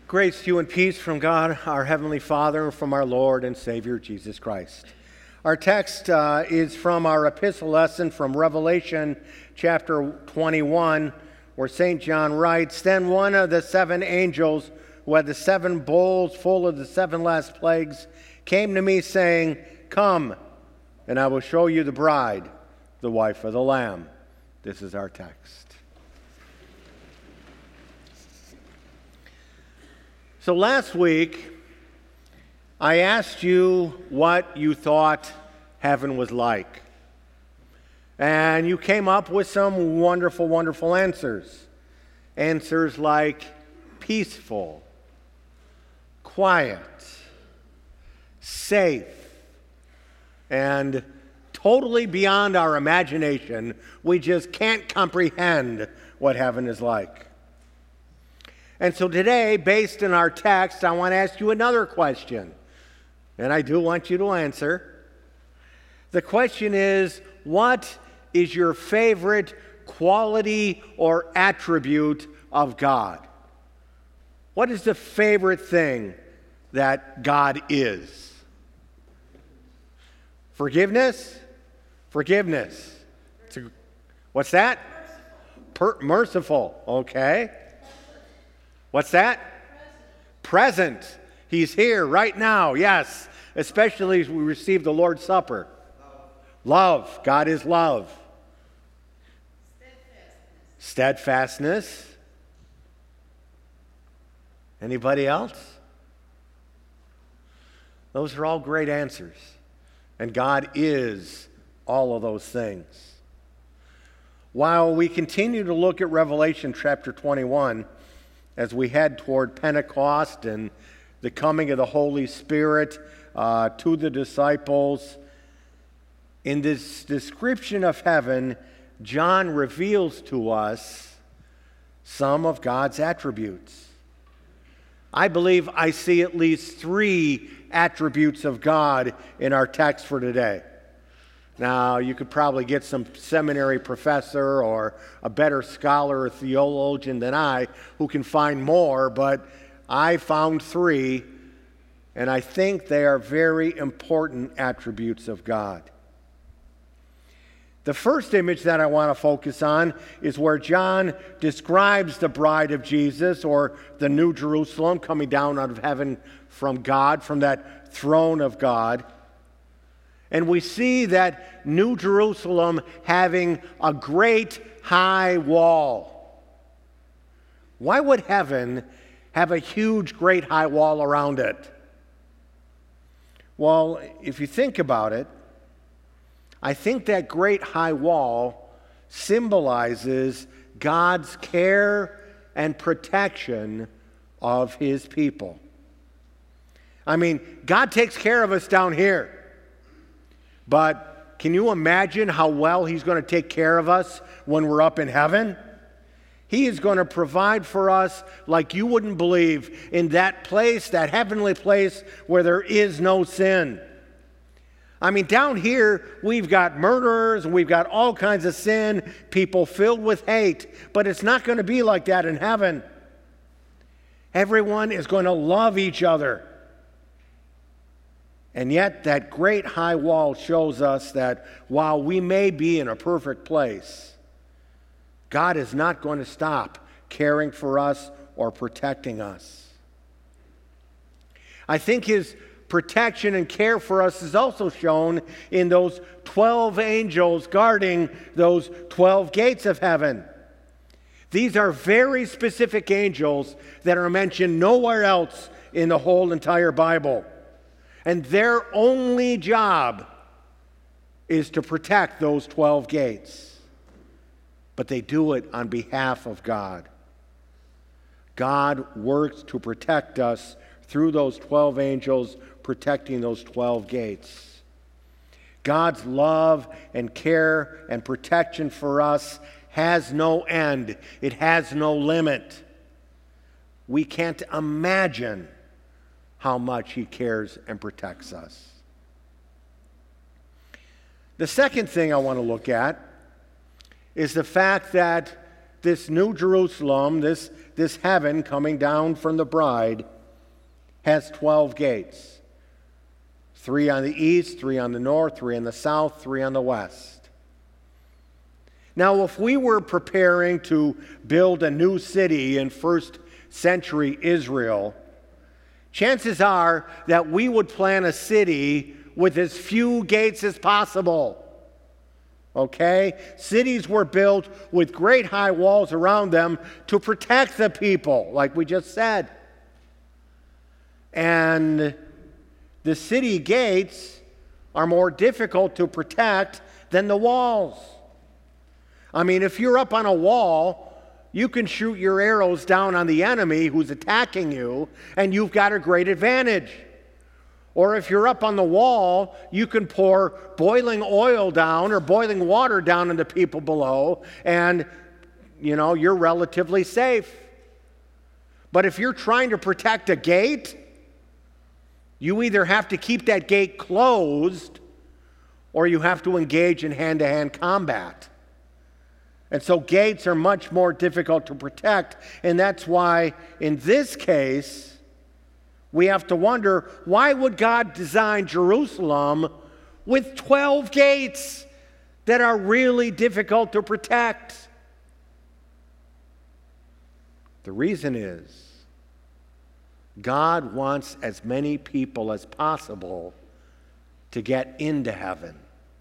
Grace to you and peace from God, our Heavenly Father, and from our Lord and Savior, Jesus Christ. Our text is from our epistle lesson from Revelation chapter 21, where St. John writes, "Then one of the seven angels who had the seven bowls full of the seven last plagues came to me, saying, 'Come, and I will show you the bride, the wife of the Lamb.'" This is our text. So last week, I asked you what you thought heaven was like. And you came up with some wonderful, wonderful answers. Answers like peaceful, quiet, safe, and totally beyond our imagination. We just can't comprehend what heaven is like. And so today, based on our text, I want to ask you another question. And I do want you to answer. The question is, what is your favorite quality or attribute of God? What is the favorite thing that God is? Forgiveness? Forgiveness. What's that? Merciful. Okay. What's that? Present. He's here right now, yes. Especially as we receive the Lord's Supper. Love. God is love. Steadfastness. Anybody else? Those are all great answers. And God is all of those things. While we continue to look at Revelation chapter 21, as we head toward Pentecost and the coming of the Holy Spirit to the disciples, in this description of heaven, John reveals to us some of God's attributes. I believe I see at least 3 attributes of God in our text for today. Now, you could probably get some seminary professor or a better scholar or theologian than I who can find more, but I found 3, and I think they are very important attributes of God. The first image that I want to focus on is where John describes the bride of Jesus, or the New Jerusalem coming down out of heaven from God, from that throne of God. And we see that New Jerusalem having a great high wall. Why would heaven have a huge, great high wall around it? Well, if you think about it, I think that great high wall symbolizes God's care and protection of His people. I mean, God takes care of us down here. But can you imagine how well He's going to take care of us when we're up in heaven? He is going to provide for us like you wouldn't believe, in that place, that heavenly place where there is no sin. I mean, down here, we've got murderers, and we've got all kinds of sin, people filled with hate. But it's not going to be like that in heaven. Everyone is going to love each other. And yet, that great high wall shows us that while we may be in a perfect place, God is not going to stop caring for us or protecting us. I think His protection and care for us is also shown in those 12 angels guarding those 12 gates of heaven. These are very specific angels that are mentioned nowhere else in the whole entire Bible. And their only job is to protect those 12 gates. But they do it on behalf of God. God works to protect us through those 12 angels protecting those 12 gates. God's love and care and protection for us has no end. It has no limit. We can't imagine how much He cares and protects us. The second thing I want to look at is the fact that this New Jerusalem, this heaven coming down from the bride, has 12 gates. 3 on the east, 3 on the north, 3 on the south, 3 on the west. Now, if we were preparing to build a new city in first century Israel, chances are that we would plan a city with as few gates as possible. Okay? Cities were built with great high walls around them to protect the people, like we just said. And the city gates are more difficult to protect than the walls. I mean, if you're up on a wall, you can shoot your arrows down on the enemy who's attacking you, and you've got a great advantage. Or if you're up on the wall, you can pour boiling oil down or boiling water down on the people below, and, you're relatively safe. But if you're trying to protect a gate, you either have to keep that gate closed or you have to engage in hand-to-hand combat. And so gates are much more difficult to protect, and that's why in this case we have to wonder, why would God design Jerusalem with 12 gates that are really difficult to protect? The reason is God wants as many people as possible to get into heaven.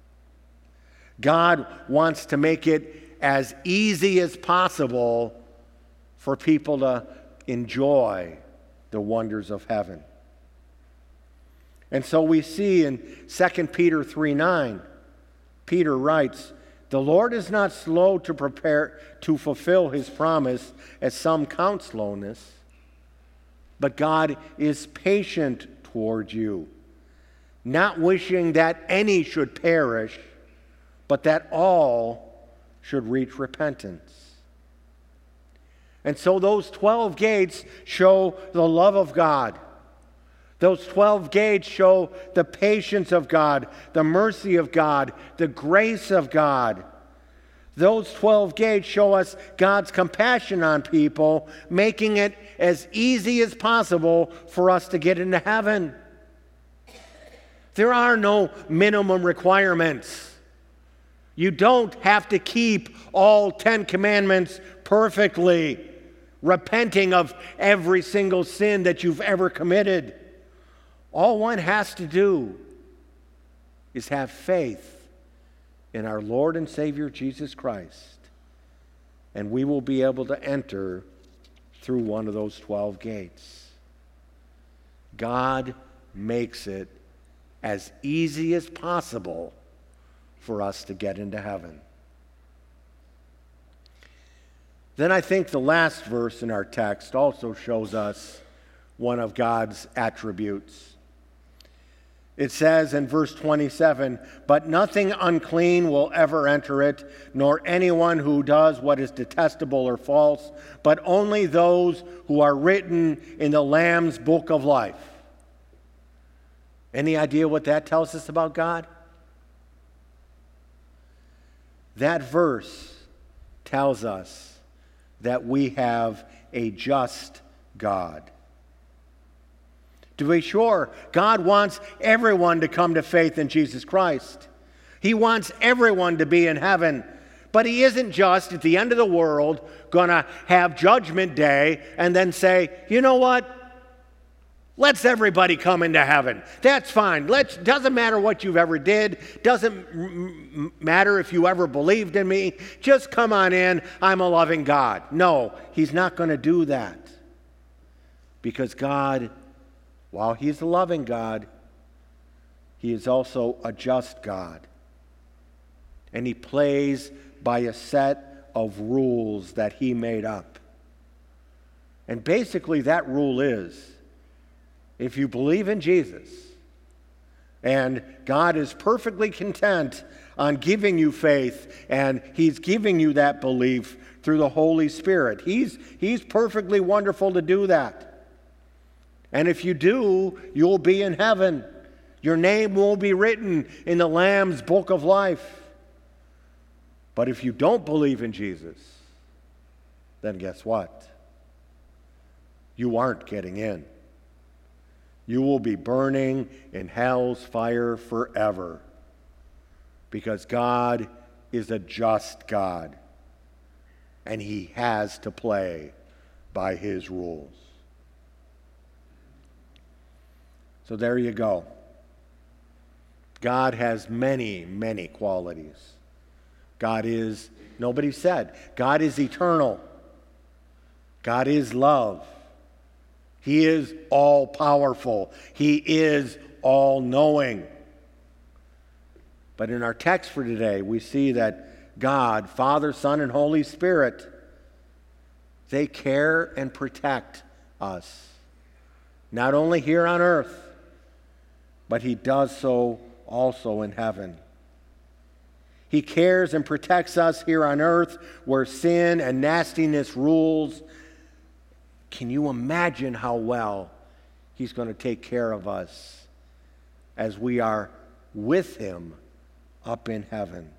God wants to make it as easy as possible for people to enjoy the wonders of heaven. And so we see in 2 Peter 3:9, Peter writes, "The Lord is not slow to fulfill his promise, as some count slowness, but God is patient toward you, not wishing that any should perish, but that all should reach repentance." And so those 12 gates show the love of God. Those 12 gates show the patience of God, the mercy of God, the grace of God. Those 12 gates show us God's compassion on people, making it as easy as possible for us to get into heaven. There are no minimum requirements. You don't have to keep all 10 commandments perfectly, repenting of every single sin that you've ever committed. All one has to do is have faith in our Lord and Savior Jesus Christ, and we will be able to enter through one of those 12 gates. God makes it as easy as possible for us to get into heaven. Then I think the last verse in our text also shows us one of God's attributes. It says in verse 27, "But nothing unclean will ever enter it, nor anyone who does what is detestable or false, but only those who are written in the Lamb's book of life." Any idea what that tells us about God? That verse tells us that we have a just God. To be sure, God wants everyone to come to faith in Jesus Christ. He wants everyone to be in heaven. But He isn't just, at the end of the world, going to have Judgment Day and then say, you know what? Let's everybody come into heaven. That's fine. Doesn't matter what you've ever did. Doesn't matter if you ever believed in me. Just come on in. I'm a loving God. No, He's not going to do that. Because God, while He's a loving God, He is also a just God. And He plays by a set of rules that He made up. And basically that rule is, if you believe in Jesus, and God is perfectly content on giving you faith, and He's giving you that belief through the Holy Spirit. He's perfectly wonderful to do that. And if you do, you'll be in heaven. Your name will be written in the Lamb's book of life. But if you don't believe in Jesus, then guess what? You aren't getting in. You will be burning in hell's fire forever, because God is a just God, and he has to play by his rules. So there you go. God has many, many qualities. God is, nobody said, God is eternal. God is love. He is all-powerful. He is all-knowing. But in our text for today, we see that God, Father, Son, and Holy Spirit, they care and protect us. Not only here on earth, but he does so also in heaven. He cares and protects us here on earth where sin and nastiness rules. Can you imagine how well he's going to take care of us as we are with him up in heaven?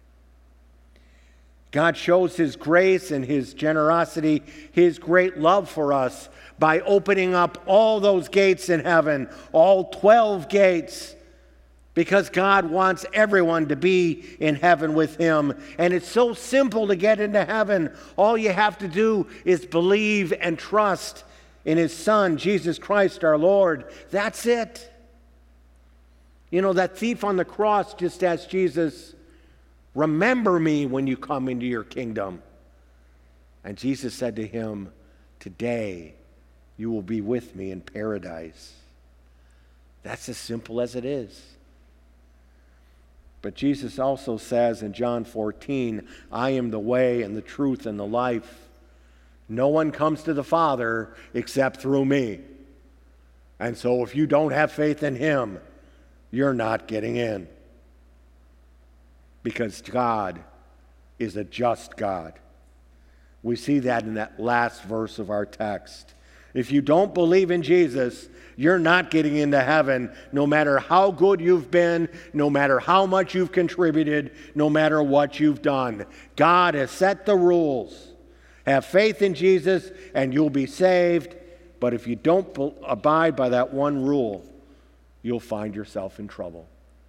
God shows his grace and his generosity, his great love for us by opening up all those gates in heaven, all 12 gates, because God wants everyone to be in heaven with him. And it's so simple to get into heaven. All you have to do is believe and trust in his Son, Jesus Christ our Lord. That's it. You know, that thief on the cross just asked Jesus, "Remember me when you come into your kingdom." And Jesus said to him, "Today you will be with me in paradise." That's as simple as it is. But Jesus also says in John 14, "I am the way and the truth and the life. No one comes to the Father except through me." And so if you don't have faith in him, you're not getting in. Because God is a just God. We see that in that last verse of our text. If you don't believe in Jesus, you're not getting into heaven, no matter how good you've been, no matter how much you've contributed, no matter what you've done. God has set the rules. Have faith in Jesus and you'll be saved. But if you don't abide by that one rule, you'll find yourself in trouble.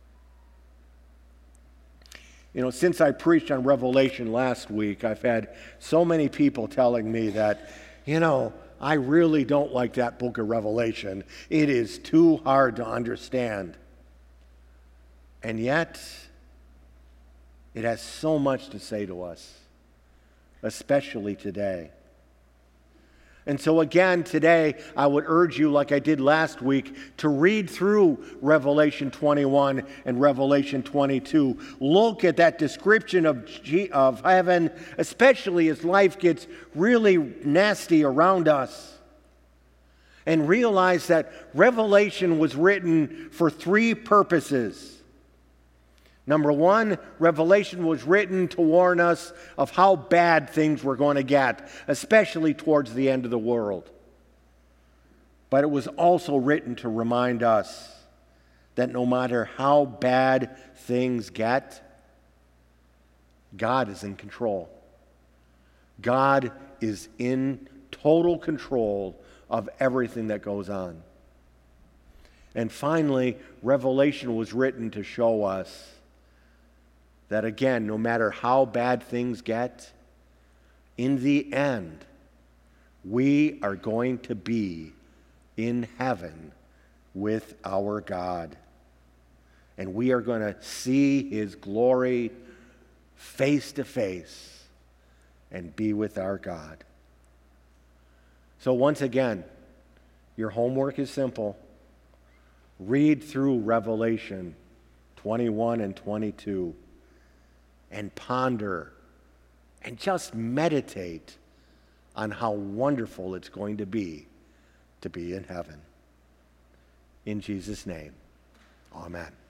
You know, since I preached on Revelation last week, I've had so many people telling me that, I really don't like that book of Revelation. It is too hard to understand. And yet, it has so much to say to us, especially today. And so again, today, I would urge you, like I did last week, to read through Revelation 21 and Revelation 22. Look at that description of heaven, especially as life gets really nasty around us. And realize that Revelation was written for three purposes. Number one, Revelation was written to warn us of how bad things were going to get, especially towards the end of the world. But it was also written to remind us that no matter how bad things get, God is in control. God is in total control of everything that goes on. And finally, Revelation was written to show us that again, no matter how bad things get, in the end, we are going to be in heaven with our God. And we are going to see his glory face to face and be with our God. So once again, your homework is simple. Read through Revelation 21 and 22. And ponder and just meditate on how wonderful it's going to be in heaven. In Jesus' name, amen.